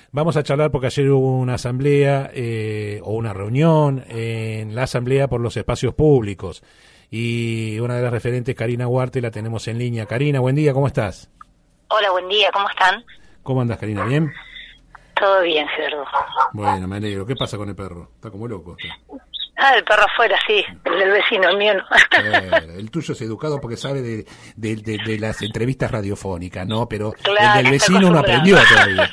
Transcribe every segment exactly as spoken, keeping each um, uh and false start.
Vamos a charlar porque ayer hubo una asamblea eh, o una reunión en la asamblea por los espacios públicos y una de las referentes, Karina Huarte, la tenemos en línea. Karina, buen día, ¿cómo estás? Hola, buen día, ¿cómo están? ¿Cómo andas, Karina? ¿Bien? Todo bien, Gerardo. Bueno, me alegro. ¿Qué pasa con el perro? Está como loco. Está. Ah, el perro afuera, sí, el del vecino, el mío no. Eh, el tuyo es educado porque sabe de, de, de, de las entrevistas radiofónicas, ¿no? Pero claro, el del vecino no aprendió todavía.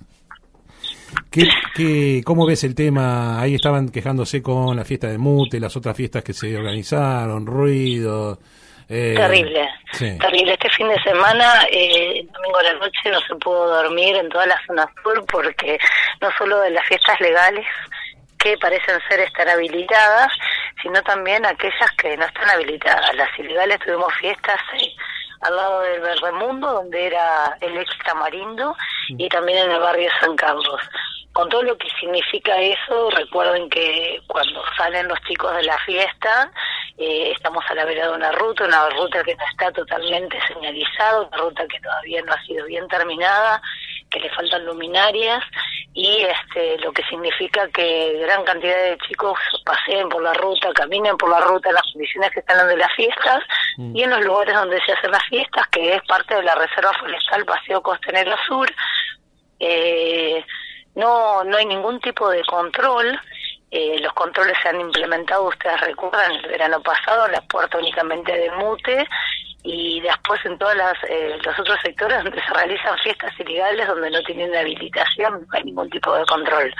¿Qué, qué, ¿Cómo ves el tema? Ahí estaban quejándose con la fiesta de Mute, las otras fiestas que se organizaron, ruido. Eh, terrible, sí. terrible. Este fin de semana, eh, el domingo a la noche, no se pudo dormir en toda la zona sur porque no solo de las fiestas legales, que parecen ser estar habilitadas, sino también aquellas que no están habilitadas. Las ilegales tuvimos fiestas eh, al lado del Verdemundo, donde era el ex Tamarindo, y también en el barrio San Carlos. Con todo lo que significa eso, recuerden que cuando salen los chicos de la fiesta, eh, estamos a la vera de una ruta, una ruta que no está totalmente señalizada, una ruta que todavía no ha sido bien terminada, que le faltan luminarias, y este lo que significa que gran cantidad de chicos paseen por la ruta, caminen por la ruta en las condiciones que están de las fiestas, mm. y en los lugares donde se hacen las fiestas, que es parte de la Reserva Forestal Paseo Costanero Sur, eh, no no hay ningún tipo de control. Eh, los controles se han implementado, ustedes recuerdan, el verano pasado, en la puerta únicamente de Mute, y después en todas las eh, los otros sectores donde se realizan fiestas ilegales, donde no tienen habilitación, no hay ningún tipo de control.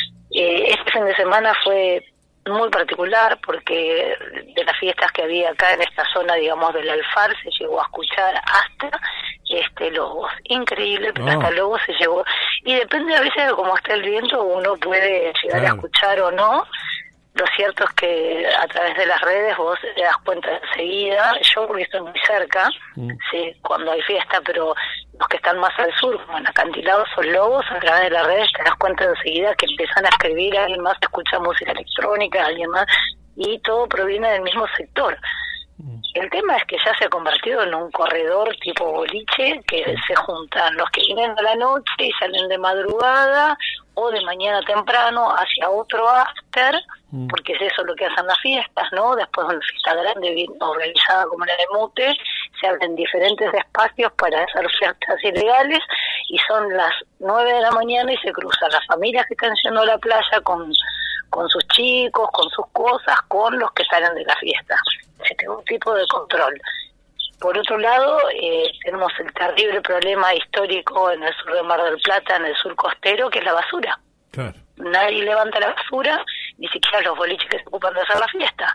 Eh, este fin de semana fue muy particular porque de las fiestas que había acá en esta zona, digamos, del Alfar, se llegó a escuchar hasta este lobos, increíble, pero oh. hasta lobos se llegó, y depende a veces de cómo está el viento, uno puede llegar claro. a escuchar o no. Lo cierto es que a través de las redes vos te das cuenta enseguida, yo porque estoy muy cerca, mm. sí, cuando hay fiesta, pero los que están más al sur, como en acantilados son lobos, a través de las redes te das cuenta enseguida que empiezan a escribir, alguien más escucha música electrónica, alguien más, y todo proviene del mismo sector. Mm. El tema es que ya se ha convertido en un corredor tipo boliche, que mm. se juntan los que vienen a la noche y salen de madrugada, o de mañana temprano hacia otro after, mm. porque es eso lo que hacen las fiestas, ¿no? Después de una fiesta grande, bien organizada como la de Mute, se abren diferentes espacios para hacer fiestas ilegales, y son las nueve de la mañana y se cruzan las familias que están yendo a la playa con, con sus chicos, con sus cosas, con los que salen de la fiesta. Se tiene un tipo de control. Por otro lado, eh, tenemos el terrible problema histórico en el sur de Mar del Plata, en el sur costero, que es la basura. Claro. Nadie levanta la basura, ni siquiera los boliches que se ocupan de hacer la fiesta.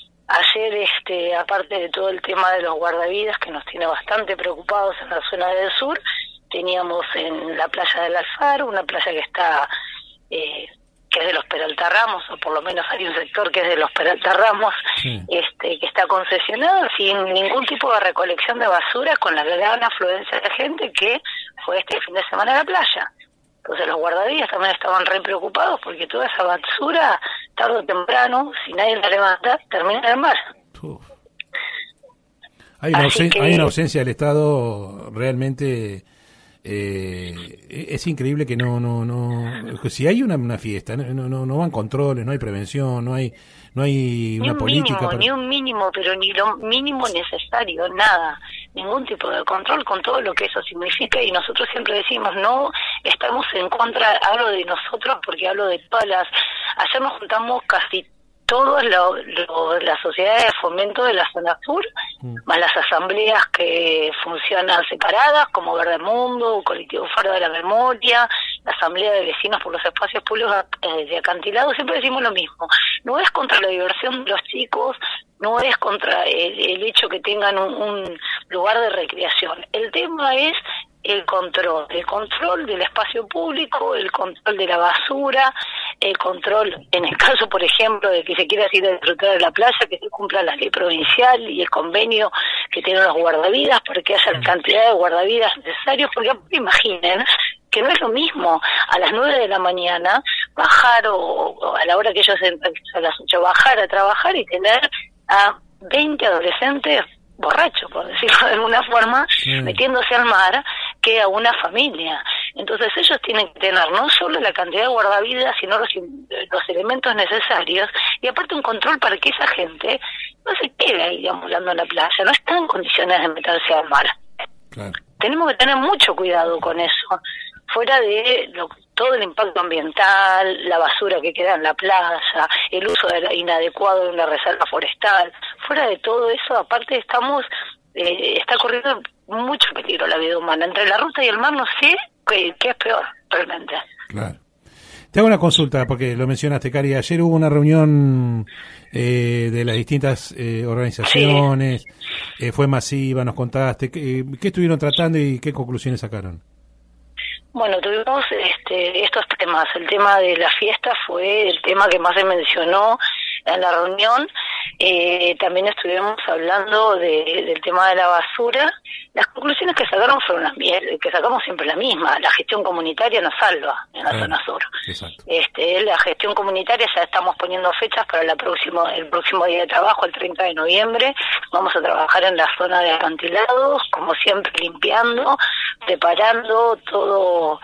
Ayer, este, aparte de todo el tema de los guardavidas, que nos tiene bastante preocupados en la zona del sur, teníamos en la playa del Alfar, una playa que está... Eh, que es de los Peralta Ramos, o por lo menos hay un sector que es de los Peralta Ramos, sí. este, que está concesionado sin ningún tipo de recolección de basura, con la gran afluencia de gente que fue este fin de semana a la playa. Entonces los guardavidas también estaban re preocupados porque toda esa basura, tarde o temprano, si nadie la levanta, termina en el mar. Uf. Hay una, ausen- que... hay una ausencia del Estado realmente... Eh, es increíble que no no no si hay una, una fiesta no, no no van controles, no hay prevención, no hay no hay una ni política mínimo, para... ni un mínimo, pero ni lo mínimo necesario, nada, ningún tipo de control con todo lo que eso significa. Y nosotros siempre decimos, no estamos en contra, hablo de nosotros porque hablo de todas las, ayer nos juntamos casi todas las sociedades de fomento de la zona sur, mm. más las asambleas que funcionan separadas, como Verdemundo, Colectivo Faro de la Memoria, la Asamblea de Vecinos por los Espacios Públicos eh, de Acantilados. Siempre decimos lo mismo, no es contra la diversión de los chicos, no es contra el, el hecho que tengan un, un lugar de recreación. El tema es el control, el control del espacio público, el control de la basura, el control, en el caso, por ejemplo, de que se quiera ir a disfrutar de la playa, que se cumpla la ley provincial y el convenio que tienen los guardavidas, para que haya la cantidad de guardavidas necesarios, porque imaginen que no es lo mismo a las nueve de la mañana bajar, o, o a la hora que ellos entran, a las ocho, bajar a trabajar y tener a veinte adolescentes borrachos, por decirlo de alguna forma, sí. metiéndose al mar, que a una familia. Entonces ellos tienen que tener no solo la cantidad de guardavidas, sino los, los elementos necesarios, y aparte un control para que esa gente no se quede ahí deambulando en la playa, no está en condiciones de meterse al mar. Claro. Tenemos que tener mucho cuidado con eso, fuera de lo, todo el impacto ambiental, la basura que queda en la playa, el uso de la, inadecuado de una reserva forestal, fuera de todo eso, aparte estamos, eh, está corriendo mucho peligro la vida humana. Entre la ruta y el mar no sé qué, qué es peor, realmente. Claro. Te hago una consulta, porque lo mencionaste, Cari. Ayer hubo una reunión eh, de las distintas eh, organizaciones, sí. eh, fue masiva, nos contaste. ¿Qué, ¿Qué estuvieron tratando y qué conclusiones sacaron? Bueno, tuvimos este, estos temas. El tema de la fiesta fue el tema que más se mencionó en la reunión. Eh, también estuvimos hablando de, del tema de la basura. Las conclusiones que sacaron fueron las que sacamos siempre la misma. La gestión comunitaria nos salva en la ah, zona sur. Exacto. Este, la gestión comunitaria, ya estamos poniendo fechas para la próximo, el próximo día de trabajo, el treinta de noviembre. Vamos a trabajar en la zona de acantilados, como siempre, limpiando, preparando todo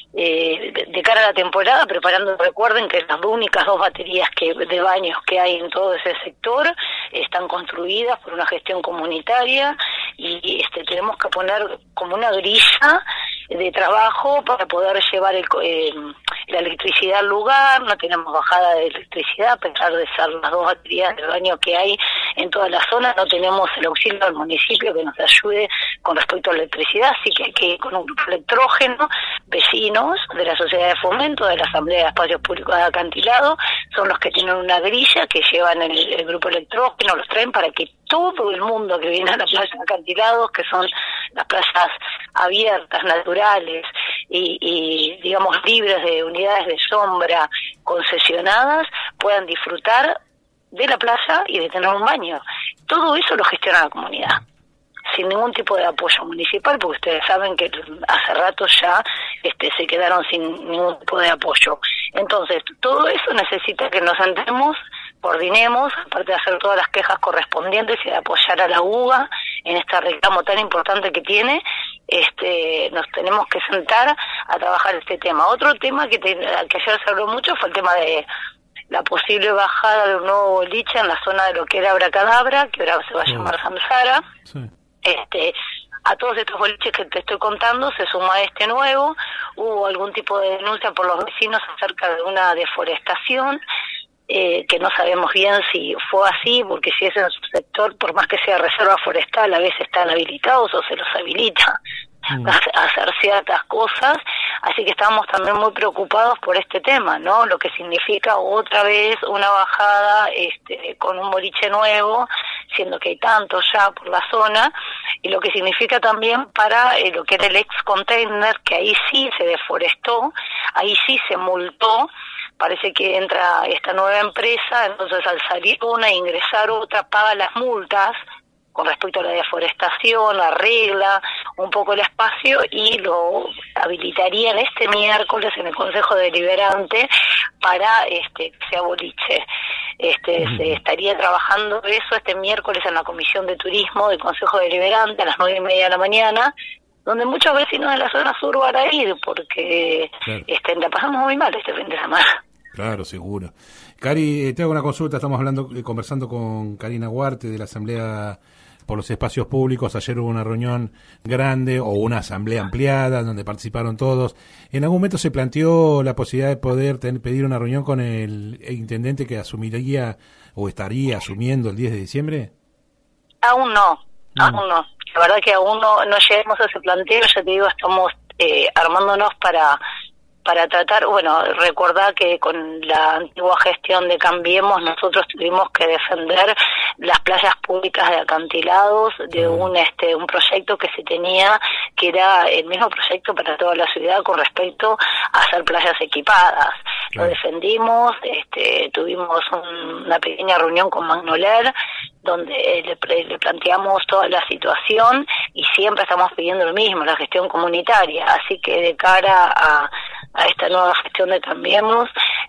eh, de, de cara a la temporada, preparando, recuerden que las únicas dos baterías que de baños que hay en todo ese sector están construidas por una gestión comunitaria, y este tenemos que poner como una grilla de trabajo para poder llevar el, eh, la electricidad al lugar. No tenemos bajada de electricidad, a pesar de ser las dos baterías de baño que hay en toda la zona, no tenemos el auxilio del municipio que nos ayude con respecto a la electricidad, así que hay que ir con un grupo electrógeno, vecinos de la Sociedad de Fomento, de la Asamblea de Espacios Públicos de Acantilado, son los que tienen una grilla que llevan el, el grupo electrógeno, los traen para que todo el mundo que viene a la playa de Acantilados, que son las playas abiertas, naturales y, y digamos libres de unidades de sombra concesionadas, puedan disfrutar de la playa y de tener un baño. Todo eso lo gestiona la comunidad, sin ningún tipo de apoyo municipal, porque ustedes saben que hace rato ya este, se quedaron sin ningún tipo de apoyo. Entonces, todo eso necesita que nos sentemos, coordinemos, aparte de hacer todas las quejas correspondientes y de apoyar a la U B A en este reclamo tan importante que tiene, este, nos tenemos que sentar a trabajar este tema. Otro tema que, te, que ayer se habló mucho fue el tema de la posible bajada de un nuevo boliche en la zona de lo que era Abracadabra, que ahora se va a llamar oh. Samsara. Sí. Este, a todos estos boliches que te estoy contando se suma este nuevo. Hubo algún tipo de denuncia por los vecinos acerca de una deforestación, eh, que no sabemos bien si fue así, porque si es en su sector, por más que sea reserva forestal, a veces están habilitados o se los habilita mm. a, a hacer ciertas cosas. Así que estamos también muy preocupados por este tema, ¿no? Lo que significa otra vez una bajada este, con un boliche nuevo, siendo que hay tantos ya por la zona, y lo que significa también para eh, lo que era el ex container, que ahí sí se deforestó, ahí sí se multó. Parece que entra esta nueva empresa, entonces al salir una e ingresar otra, paga las multas con respecto a la deforestación, arregla un poco el espacio y lo habilitarían este miércoles en el Consejo Deliberante para este que sea boliche. Este, uh-huh. Se estaría trabajando eso este miércoles en la Comisión de Turismo del Consejo Deliberante a las nueve y media de la mañana, donde muchos vecinos de la zona sur van a ir porque claro. este, la pasamos muy mal este fin de semana. Claro, seguro. Cari, te hago una consulta. Estamos hablando, conversando con Karina Huarte de la Asamblea por los Espacios Públicos. Ayer hubo una reunión grande o una asamblea ampliada donde participaron todos. ¿En algún momento se planteó la posibilidad de poder ten, pedir una reunión con el intendente que asumiría o estaría asumiendo el diez de diciembre? Aún no, no. aún no. La verdad que aún no, no lleguemos a ese planteo. Ya te digo, estamos eh, armándonos para... para tratar, bueno, recordar que con la antigua gestión de Cambiemos nosotros tuvimos que defender las playas públicas de acantilados de un este un proyecto que se tenía, que era el mismo proyecto para toda la ciudad con respecto a hacer playas equipadas. Lo defendimos, este tuvimos un, una pequeña reunión con Magnoler, donde le, le planteamos toda la situación y siempre estamos pidiendo lo mismo, la gestión comunitaria. Así que de cara a a esta nueva gestión de Cambiemos,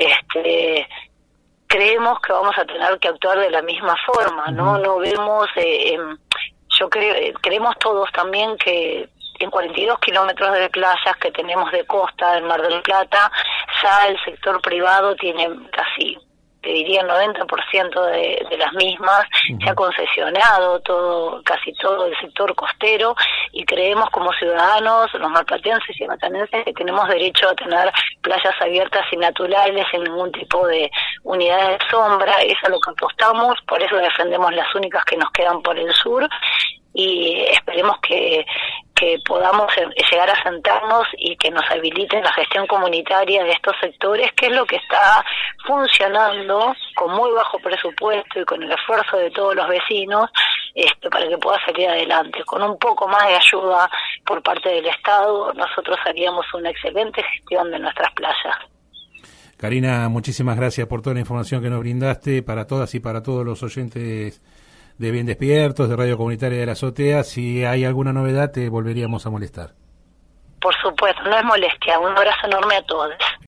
este, creemos que vamos a tener que actuar de la misma forma, ¿no? No vemos, eh, eh, yo creo, eh, creemos todos también que en cuarenta y dos kilómetros de playas que tenemos de costa del Mar del Plata, ya el sector privado tiene casi, te diría, el noventa por ciento de, de las mismas, uh-huh. Se ha concesionado todo, casi todo el sector costero, y creemos como ciudadanos, los marplatenses y matanenses, que tenemos derecho a tener playas abiertas y naturales sin ningún tipo de unidades de sombra. Es a lo que apostamos, por eso defendemos las únicas que nos quedan por el sur, y esperemos que que podamos llegar a sentarnos y que nos habiliten la gestión comunitaria de estos sectores, que es lo que está funcionando con muy bajo presupuesto y con el esfuerzo de todos los vecinos, este, para que pueda salir adelante. Con un poco más de ayuda por parte del Estado, nosotros haríamos una excelente gestión de nuestras playas. Karina, muchísimas gracias por toda la información que nos brindaste para todas y para todos los oyentes de Bien Despiertos, de Radio Comunitaria de la Azotea. Si hay alguna novedad, te volveríamos a molestar. Por supuesto, no es molestia. Un abrazo enorme a todos.